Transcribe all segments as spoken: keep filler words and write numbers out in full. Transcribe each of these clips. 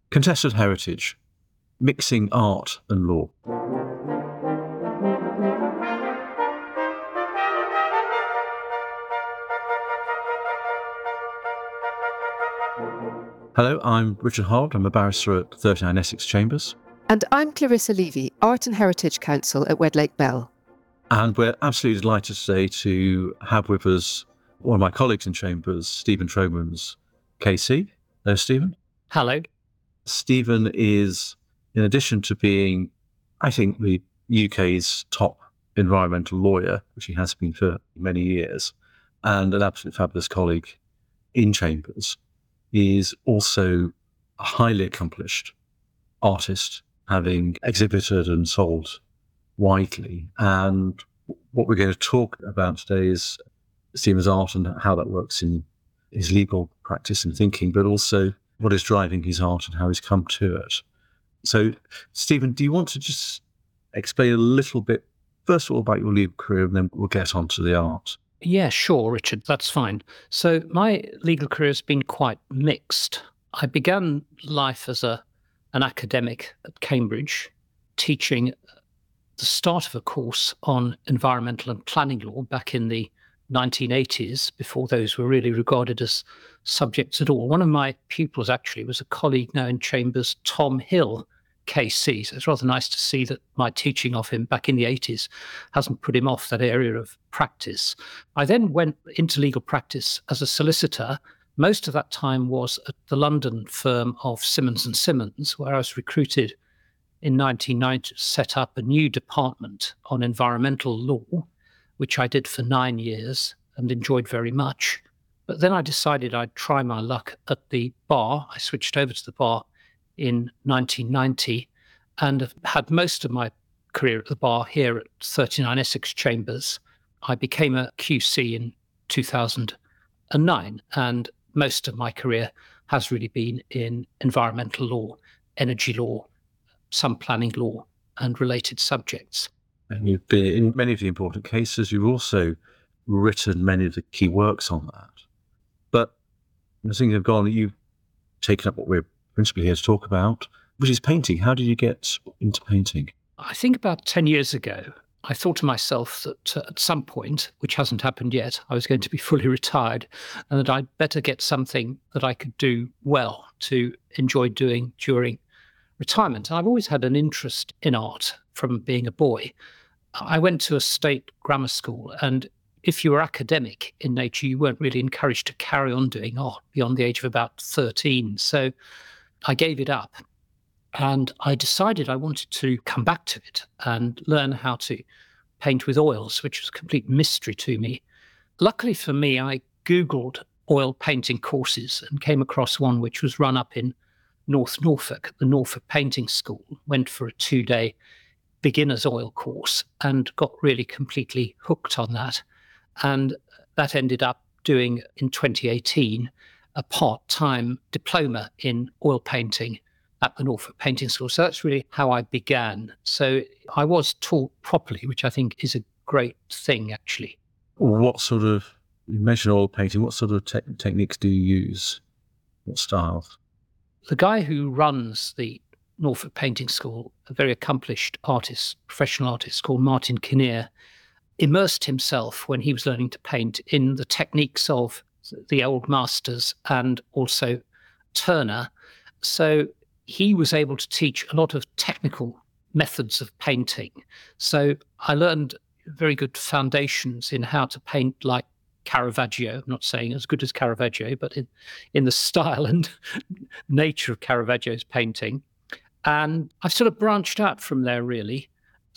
Contested heritage, mixing art and law. Hello, I'm Richard Holt. I'm a barrister at thirty-nine Essex Chambers. And I'm Clarissa Levy, Art and Heritage Counsel at Wedlake Bell. And we're absolutely delighted today to have with us one of my colleagues in Chambers, Stephen Tromans, K C. Hello, Stephen. Hello. Stephen is, in addition to being, I think, the U K's top environmental lawyer, which he has been for many years, and an absolutely fabulous colleague in Chambers, is also a highly accomplished artist, having exhibited and sold widely. And what we're going to talk about today is Stephen's art and how that works in his legal practice and thinking, but also what is driving his art and how he's come to it. So, Stephen, do you want to just explain a little bit, first of all, about your legal career, and then we'll get on to the art? Yeah, sure, Richard, that's fine. So my legal career has been quite mixed. I began life as a an academic at Cambridge, teaching the start of a course on environmental and planning law back in the nineteen eighties, before those were really regarded as subjects at all. One of my pupils actually was a colleague now in Chambers, Tom Hill, K C. So it's rather nice to see that my teaching of him back in the eighties hasn't put him off that area of practice. I then went into legal practice as a solicitor. Most of that time was at the London firm of Simmons and Simmons, where I was recruited in nineteen ninety to set up a new department on environmental law, which I did for nine years and enjoyed very much. But then I decided I'd try my luck at the bar. I switched over to the bar in nineteen ninety and have had most of my career at the bar here at thirty-nine Essex Chambers. I became a Q C in two thousand nine, and most of my career has really been in environmental law, energy law, some planning law and related subjects. And you've been in many of the important cases. You've also written many of the key works on that. But as things have gone, you've taken up what we're principally here to talk about, which is painting. How did you get into painting? I think about ten years ago, I thought to myself that uh, at some point, which hasn't happened yet, I was going to be fully retired, and that I'd better get something that I could do well to enjoy doing during retirement. And I've always had an interest in art from being a boy. I went to a state grammar school, and if you were academic in nature, you weren't really encouraged to carry on doing art beyond the age of about thirteen. So I gave it up, and I decided I wanted to come back to it and learn how to paint with oils, which was a complete mystery to me. Luckily for me, I Googled oil painting courses and came across one which was run up in North Norfolk, the Norfolk Painting School. Went for a two-day beginner's oil course and got really completely hooked on that. And that ended up doing, in twenty eighteen, a part-time diploma in oil painting at the Norfolk Painting School. So that's really how I began. So I was taught properly, which I think is a great thing, actually. What sort of, you mentioned oil painting, what sort of te- techniques do you use? What styles? The guy who runs the Norfolk Painting School, a very accomplished artist, professional artist called Martin Kinnear, immersed himself when he was learning to paint in the techniques of the old masters and also Turner. So he was able to teach a lot of technical methods of painting. So I learned very good foundations in how to paint like Caravaggio. I'm not saying as good as Caravaggio, but in, in the style and nature of Caravaggio's painting. And I've sort of branched out from there, really.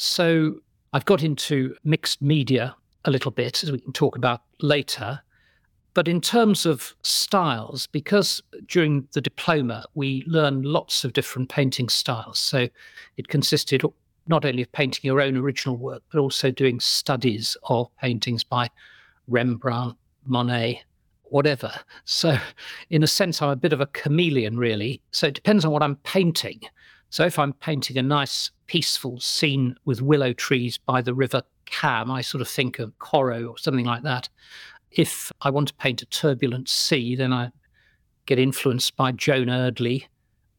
So I've got into mixed media a little bit, as we can talk about later. But in terms of styles, because during the diploma, we learned lots of different painting styles. So it consisted not only of painting your own original work, but also doing studies of paintings by Rembrandt, Monet, whatever. So in a sense, I'm a bit of a chameleon, really. So it depends on what I'm painting. So if I'm painting a nice, peaceful scene with willow trees by the River Cam, I sort of think of Corot or something like that. If I want to paint a turbulent sea, then I get influenced by Joan Erdley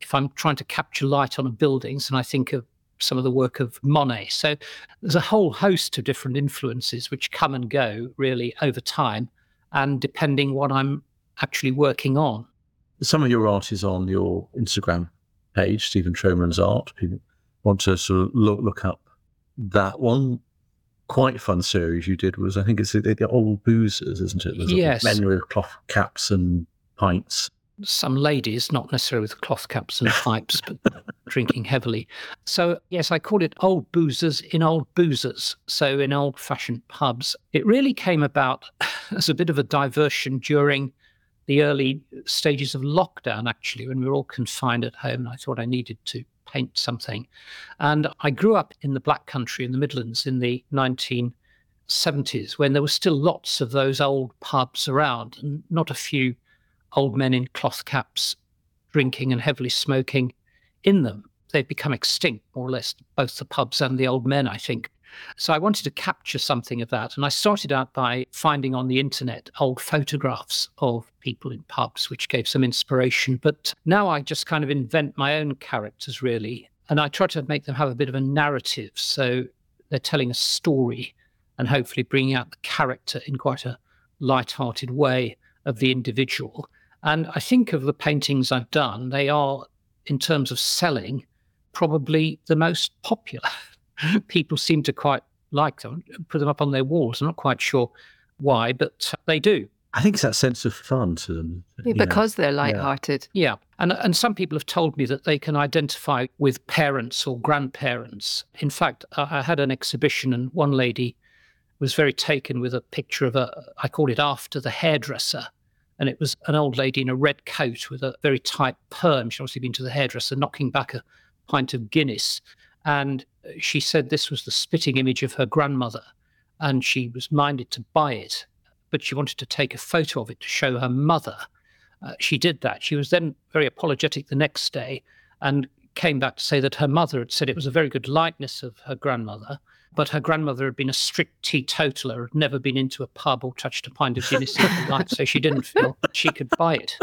if I'm trying to capture light on a building, and I think of some of the work of Monet. So there's a whole host of different influences which come and go really over time, and depending what I'm actually working on. Some of your art is on your Instagram page, Stephen Troman's art. People want to sort of look, look up that one. Quite fun series you did was, I think it's the, the Old Boozers, isn't it? There's Yes. Men with cloth caps and pints. Some ladies, not necessarily with cloth caps and pipes, but drinking heavily. So, yes, I called it Old Boozers in Old Boozers, so in old-fashioned pubs. It really came about as a bit of a diversion during the early stages of lockdown, actually, when we were all confined at home. I thought I needed to paint something. And I grew up in the Black Country in the Midlands in the nineteen seventies, when there were still lots of those old pubs around, and not a few old men in cloth caps drinking and heavily smoking in them. They've become extinct, more or less, both the pubs and the old men, I think. So I wanted to capture something of that. And I started out by finding on the internet old photographs of people in pubs, which gave some inspiration. But now I just kind of invent my own characters, really. And I try to make them have a bit of a narrative. So they're telling a story and hopefully bringing out the character in quite a light-hearted way of the individual. And I think of the paintings I've done, they are, in terms of selling, probably the most popular. People seem to quite like them, put them up on their walls. I'm not quite sure why, but they do. I think it's that sense of fun to them. Yeah, because they're light-hearted. Yeah. And, and some people have told me that they can identify with parents or grandparents. In fact, I, I had an exhibition and one lady was very taken with a picture of a, I called it After the Hairdresser. And it was an old lady in a red coat with a very tight perm. She'd obviously been to the hairdresser, knocking back a pint of Guinness. And she said this was the spitting image of her grandmother. And she was minded to buy it, but she wanted to take a photo of it to show her mother. Uh, she did that. She was then very apologetic the next day and came back to say that her mother had said it was a very good likeness of her grandmother, but her grandmother had been a strict teetotaler, had never been into a pub or touched a pint of Guinness in her life, so she didn't feel she could buy it.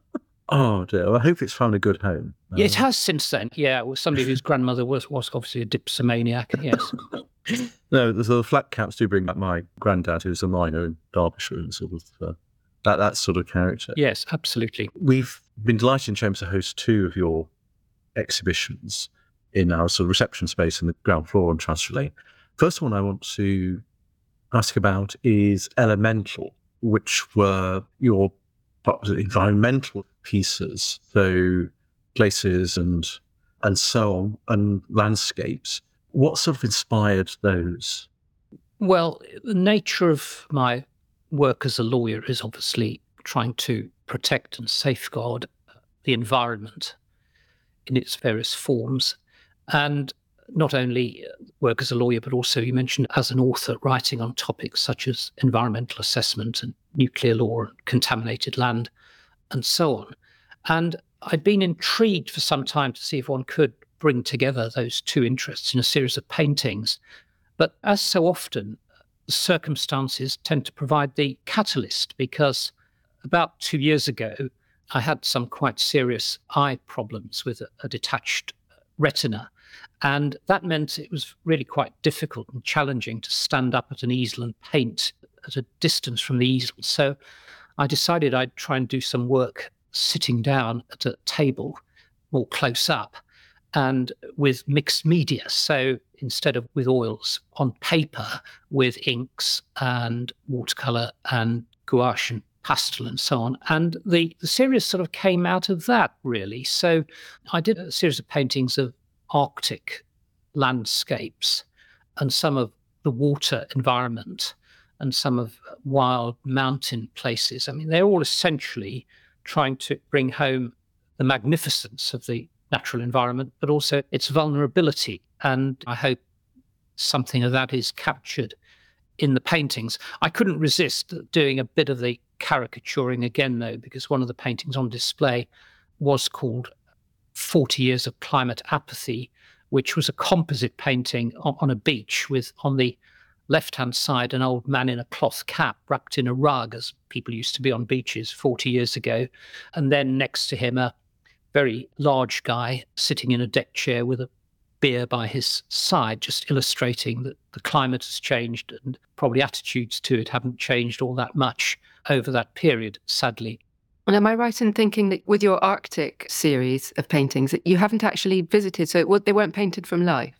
Oh dear, well, I hope it's found a good home. Yeah, it has since then. Yeah, it was somebody whose grandmother was, was obviously a dipsomaniac, yes. No, the sort of flat caps do bring back my granddad, who's a miner in Derbyshire, and sort of uh, that, that sort of character. Yes, absolutely. We've been delighted in James to host two of your exhibitions in our sort of reception space in the ground floor on Chancery Lane. First one I want to ask about is Elemental, which were your environmental pieces, so places and and so on, and landscapes. What sort of inspired those? Well, the nature of my work as a lawyer is obviously trying to protect and safeguard the environment in its various forms. And not only work as a lawyer, but also, you mentioned, as an author, writing on topics such as environmental assessment and nuclear law and contaminated land and so on. And I'd been intrigued for some time to see if one could bring together those two interests in a series of paintings. But as so often, circumstances tend to provide the catalyst, because about two years ago, I had some quite serious eye problems with a, a detached retina. And that meant it was really quite difficult and challenging to stand up at an easel and paint at a distance from the easel. So I decided I'd try and do some work sitting down at a table more close up and with mixed media. So instead of with oils, on paper with inks and watercolour and gouache and pastel and so on. And the, the series sort of came out of that, really. So I did a series of paintings of Arctic landscapes and some of the water environment and some of wild mountain places. I mean, they're all essentially trying to bring home the magnificence of the natural environment, but also its vulnerability. And I hope something of that is captured in the paintings. I couldn't resist doing a bit of the caricaturing again, though, because one of the paintings on display was called forty years of Climate Apathy, which was a composite painting on, on a beach with, on the left-hand side, an old man in a cloth cap wrapped in a rug, as people used to be on beaches forty years ago. And then next to him, a very large guy sitting in a deck chair with a beer by his side, just illustrating that the climate has changed and probably attitudes to it haven't changed all that much over that period, sadly. And am I right in thinking that with your Arctic series of paintings, that you haven't actually visited, so it, wa- they weren't painted from life?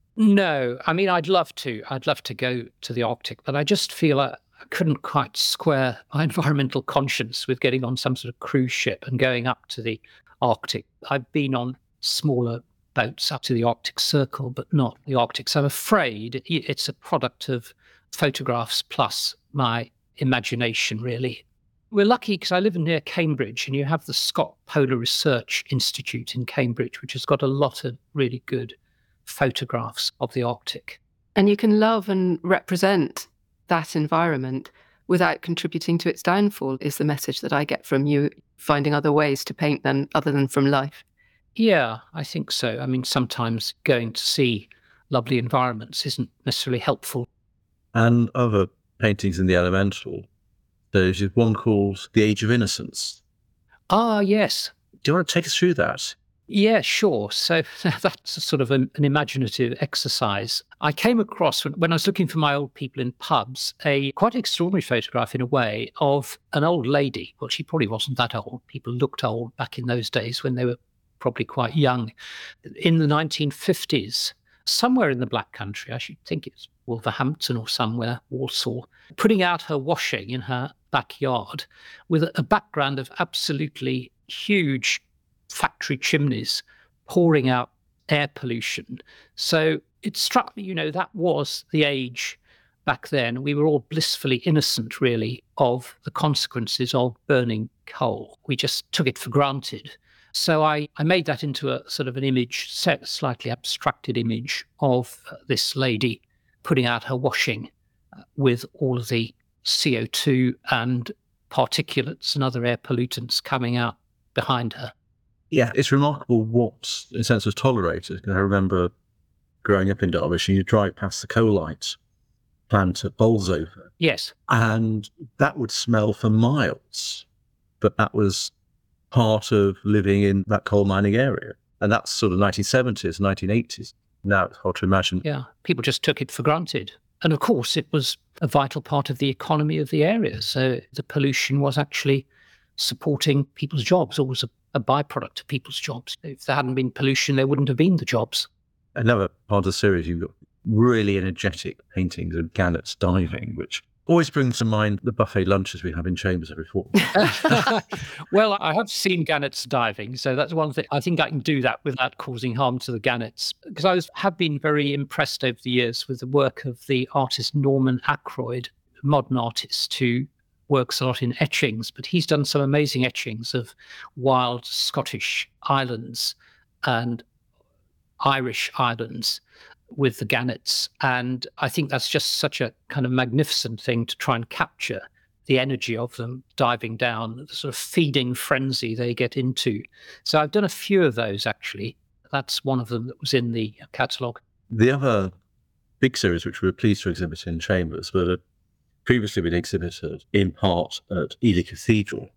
No, I mean, I'd love to. I'd love to go to the Arctic, but I just feel I, I couldn't quite square my environmental conscience with getting on some sort of cruise ship and going up to the Arctic. I've been on smaller boats up to the Arctic Circle, but not the Arctic. So I'm afraid it's a product of photographs plus my imagination, really. We're lucky because I live near Cambridge, and you have the Scott Polar Research Institute in Cambridge, which has got a lot of really good photographs of the Arctic. And you can love and represent that environment without contributing to its downfall, is the message that I get from you, finding other ways to paint than other than from life. Yeah, I think so. I mean, sometimes going to see lovely environments isn't necessarily helpful. And other paintings in the elemental, there's one called The Age of Innocence. Ah, yes. Do you want to take us through that? Yeah, sure. So that's a sort of an, an imaginative exercise. I came across, when, when I was looking for my old people in pubs, a quite extraordinary photograph in a way of an old lady. Well, she probably wasn't that old. People looked old back in those days when they were probably quite young. In the nineteen fifties, somewhere in the Black Country, I should think it's Wolverhampton or somewhere, Walsall, putting out her washing in her backyard with a, a background of absolutely huge factory chimneys pouring out air pollution. So it struck me, you know, that was the age back then. We were all blissfully innocent, really, of the consequences of burning coal. We just took it for granted. So I, I made that into a sort of an image, set, slightly abstracted image of uh, this lady putting out her washing uh, with all of the C O two and particulates and other air pollutants coming out behind her. Yeah, it's remarkable what, in a sense, was tolerated. I remember growing up in Derbyshire, you drive past the coalite plant at Bolsover. Yes. And that would smell for miles. But that was part of living in that coal mining area. And that's sort of nineteen seventies, nineteen eighties. Now it's hard to imagine. Yeah, people just took it for granted. And of course, it was a vital part of the economy of the area. So the pollution was actually supporting people's jobs, or was a, a byproduct of people's jobs. If there hadn't been pollution, there wouldn't have been the jobs. Another part of the series, you've got really energetic paintings of gannets diving, which always brings to mind the buffet lunches we have in Chambers every fortnight. Well, I have seen gannets diving, so that's one thing. I think I can do that without causing harm to the gannets, because I was, have been very impressed over the years with the work of the artist Norman Ackroyd, a modern artist who works a lot in etchings, but he's done some amazing etchings of wild Scottish islands and Irish islands with the gannets. And I think that's just such a kind of magnificent thing to try and capture the energy of them diving down, the sort of feeding frenzy they get into. So I've done a few of those, actually. That's one of them that was in the catalogue. The other big series, which we were pleased to exhibit in Chambers, but had previously been exhibited in part at Ely Cathedral,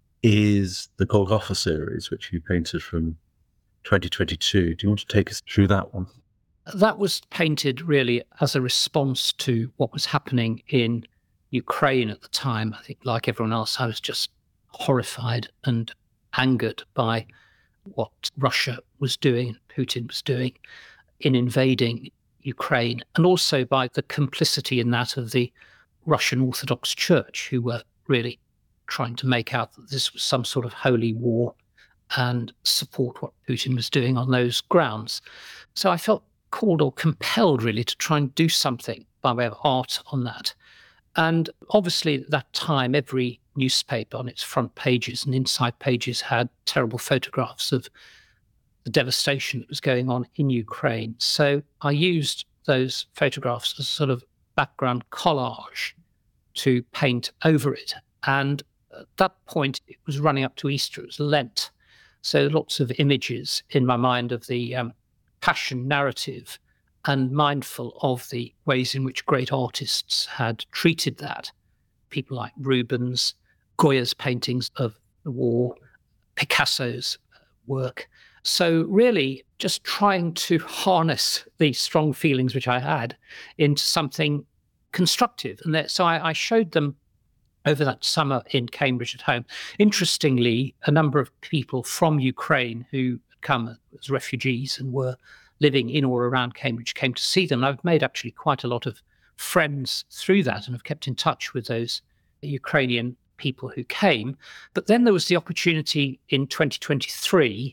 is the Golgotha series, which you painted from twenty twenty-two. Do you want to take us through that one? That was painted really as a response to what was happening in Ukraine at the time. I think, like everyone else, I was just horrified and angered by what Russia was doing, Putin was doing in invading Ukraine, and also by the complicity in that of the Russian Orthodox Church, who were really trying to make out that this was some sort of holy war and support what Putin was doing on those grounds. So I felt called or compelled really to try and do something by way of art on that. And obviously at that time, every newspaper on its front pages and inside pages had terrible photographs of the devastation that was going on in Ukraine. So I used those photographs as a sort of background collage to paint over it. And at that point, it was running up to Easter, it was Lent. So lots of images in my mind of the um, passion narrative, and mindful of the ways in which great artists had treated that. People like Rubens, Goya's paintings of the war, Picasso's work. So really just trying to harness these strong feelings which I had into something constructive. And that, so I, I showed them over that summer in Cambridge at home. Interestingly, a number of people from Ukraine who had come as refugees and were living in or around Cambridge came to see them. And I've made actually quite a lot of friends through that and have kept in touch with those Ukrainian people who came. But then there was the opportunity in twenty twenty-three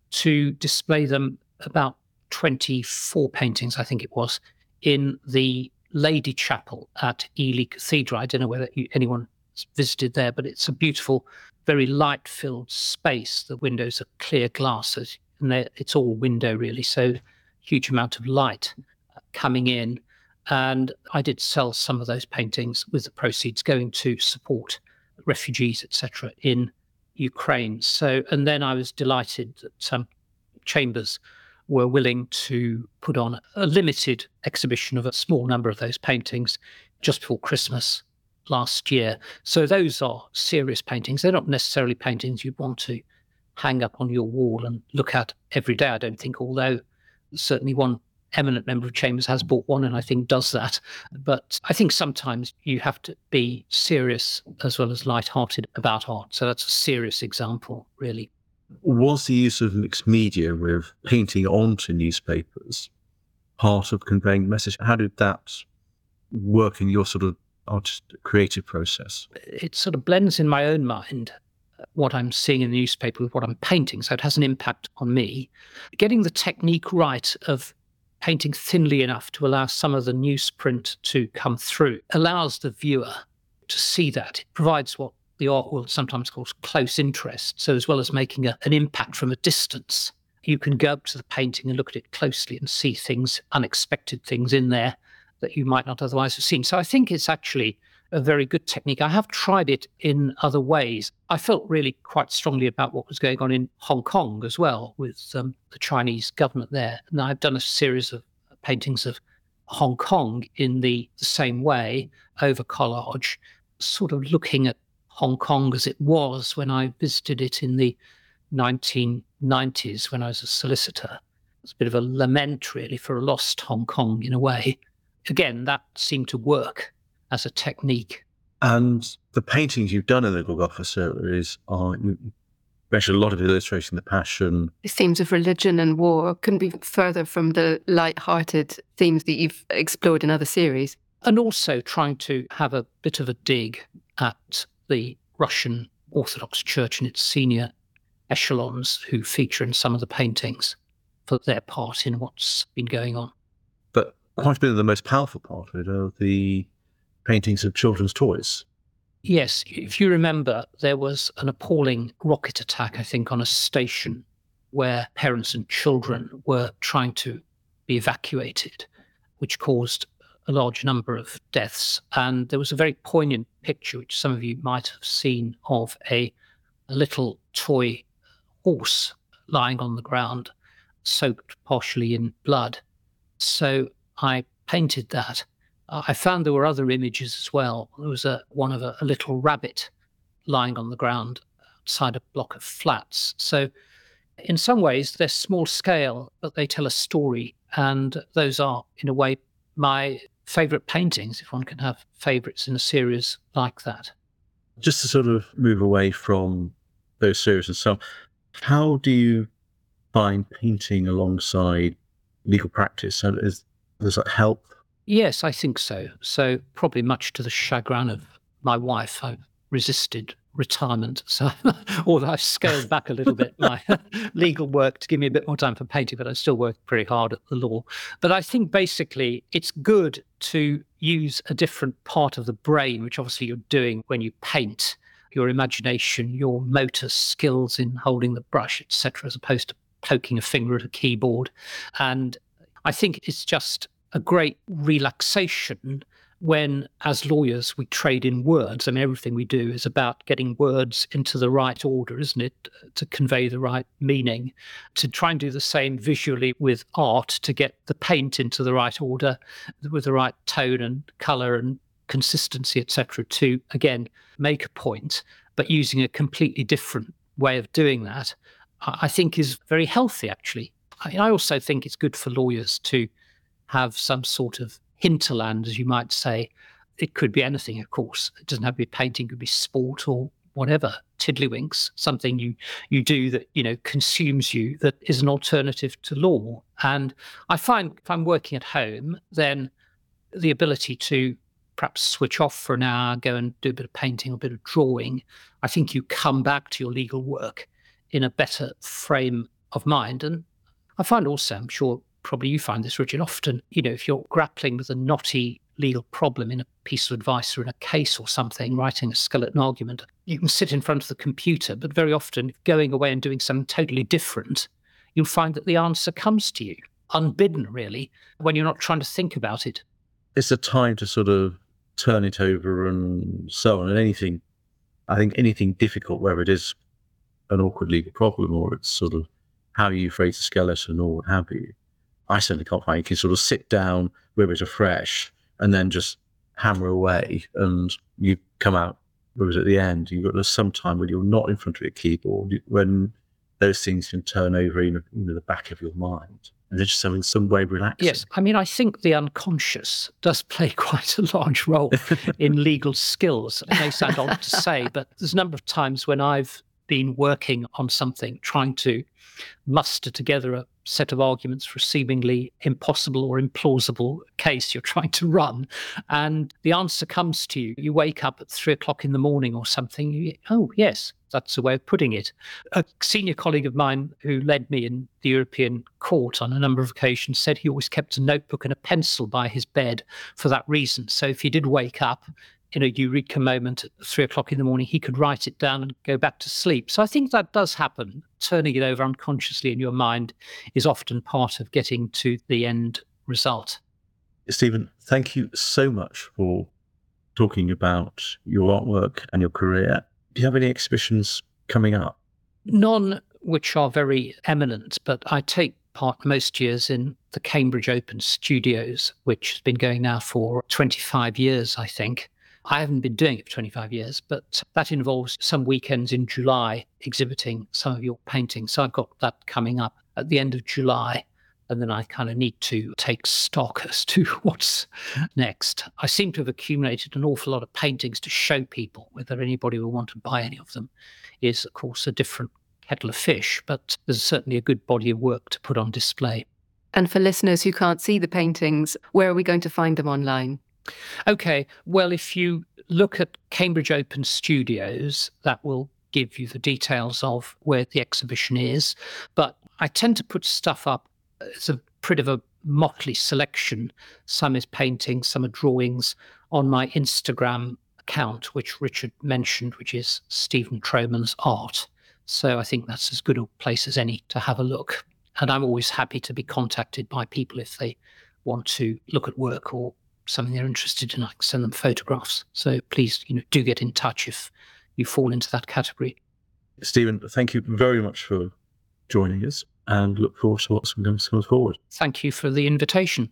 to display them, about twenty-four paintings, I think it was, in the Lady Chapel at Ely Cathedral. I don't know whether you, anyone visited there, but it's a beautiful, very light-filled space. The windows are clear glass, and it's all window really, so huge amount of light coming in. And I did sell some of those paintings with the proceeds going to support refugees, et cetera, in Ukraine. So, and then I was delighted that um, Chambers were willing to put on a limited exhibition of a small number of those paintings just before Christmas last year. So those are serious paintings. They're not necessarily paintings you'd want to hang up on your wall and look at every day, I don't think, although certainly one eminent member of Chambers has bought one and I think does that. But I think sometimes you have to be serious as well as light-hearted about art. So that's a serious example, really. Was the use of mixed media with painting onto newspapers part of conveying the message? How did that work in your sort of artistic creative process? It sort of blends in my own mind what I'm seeing in the newspaper with what I'm painting, so it has an impact on me. Getting the technique right of painting thinly enough to allow some of the newsprint to come through allows the viewer to see that. It provides what the art world sometimes calls close interest. So as well as making a, an impact from a distance, you can go up to the painting and look at it closely and see things, unexpected things in there that you might not otherwise have seen. So I think it's actually a very good technique. I have tried it in other ways. I felt really quite strongly about what was going on in Hong Kong as well with um, the Chinese government there. And I've done a series of paintings of Hong Kong in the, the same way over collage, sort of looking at Hong Kong as it was when I visited it in the nineteen nineties when I was a solicitor. It's a bit of a lament really for a lost Hong Kong in a way. Again, that seemed to work as a technique. And the paintings you've done in the Golgotha series are, you mentioned a lot of illustrating the Passion. The themes of religion and war couldn't be further from the light-hearted themes that you've explored in other series. And also trying to have a bit of a dig at the Russian Orthodox Church and its senior echelons who feature in some of the paintings for their part in what's been going on. But quite a bit of the most powerful part of it are the paintings of children's toys. Yes, if you remember, there was an appalling rocket attack, I think, on a station where parents and children were trying to be evacuated, which caused a large number of deaths. And there was a very poignant picture, which some of you might have seen, of a, a little toy horse lying on the ground, soaked partially in blood. So I painted that. I found there were other images as well. There was a one of a, a little rabbit lying on the ground outside a block of flats. So in some ways, they're small scale, but they tell a story. And those are, in a way, my favourite paintings, if one can have favourites in a series like that. Just to sort of move away from those series and so on, how do you find painting alongside legal practice? So is, does that help? Yes, I think so. So probably much to the chagrin of my wife, I've resisted retirement. So although I've scaled back a little bit my legal work to give me a bit more time for painting, but I still work pretty hard at the law. But I think basically it's good to use a different part of the brain, which obviously you're doing when you paint, your imagination, your motor skills in holding the brush, et cetera, as opposed to poking a finger at a keyboard. And I think it's just a great relaxation when, as lawyers, we trade in words. I mean, everything we do is about getting words into the right order, isn't it? To convey the right meaning. To try and do the same visually with art, to get the paint into the right order, with the right tone and colour and consistency, et cetera, to, again, make a point, but using a completely different way of doing that. I think is very healthy, actually. I, I also think it's good for lawyers to have some sort of hinterland, as you might say. It could be anything, of course. It doesn't have to be painting, it could be sport or whatever, tiddlywinks, something you, you do that, you know, consumes you, that is an alternative to law. And I find if I'm working at home, then the ability to perhaps switch off for an hour, go and do a bit of painting or a bit of drawing, I think you come back to your legal work in a better frame of mind. And I find also, I'm sure probably you find this, Richard, often, you know, if you're grappling with a knotty legal problem in a piece of advice or in a case or something, writing a skeleton argument, you can sit in front of the computer, but very often going away and doing something totally different, you'll find that the answer comes to you, unbidden really, when you're not trying to think about it. It's a time to sort of turn it over and so on. And anything, I think anything difficult, whether it is an awkward legal problem or it's sort of how you phrase a skeleton or what have you, I certainly can't find you can sort of sit down with it afresh and then just hammer away, and you come out, whereas at the end, you've got some time when you're not in front of your keyboard, when those things can turn over in, in the back of your mind. And it's just in some way relaxing. Yes, I mean, I think the unconscious does play quite a large role in legal skills. It may sound odd to say, but there's a number of times when I've been working on something, trying to muster together a set of arguments for a seemingly impossible or implausible case you're trying to run, and the answer comes to you. You wake up at three o'clock in the morning or something. You, oh, yes, that's the way of putting it. A senior colleague of mine who led me in the European Court on a number of occasions said he always kept a notebook and a pencil by his bed for that reason. So if he did wake up in a eureka moment at three o'clock in the morning, he could write it down and go back to sleep. So I think that does happen. Turning it over unconsciously in your mind is often part of getting to the end result. Stephen, thank you so much for talking about your artwork and your career. Do you have any exhibitions coming up? None which are very eminent, but I take part most years in the Cambridge Open Studios, which has been going now for twenty-five years, I think. I haven't been doing it for twenty-five years, but that involves some weekends in July exhibiting some of your paintings. So I've got that coming up at the end of July, and then I kind of need to take stock as to what's next. I seem to have accumulated an awful lot of paintings to show people. Whether anybody will want to buy any of them is, of course, a different kettle of fish, but there's certainly a good body of work to put on display. And for listeners who can't see the paintings, where are we going to find them online? Okay, well, if you look at Cambridge Open Studios, that will give you the details of where the exhibition is. But I tend to put stuff up as a bit of a motley selection. Some is painting, some are drawings, on my Instagram account, which Richard mentioned, which is Stephen Troman's Art. So I think that's as good a place as any to have a look. And I'm always happy to be contacted by people if they want to look at work or something they're interested in. I can send them photographs. So please, you know, do get in touch if you fall into that category. Stephen, thank you very much for joining us, and look forward to what's going to come forward. Thank you for the invitation.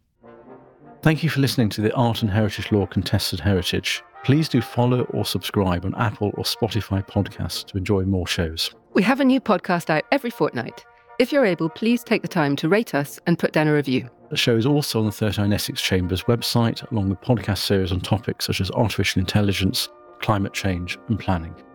Thank you for listening to the Art and Heritage Law Contested Heritage. Please do follow or subscribe on Apple or Spotify podcasts to enjoy more shows. We have a new podcast out every fortnight. If you're able, please take the time to rate us and put down a review. The show is also on the thirty-nine Essex Chambers website, along with podcast series on topics such as artificial intelligence, climate change and planning.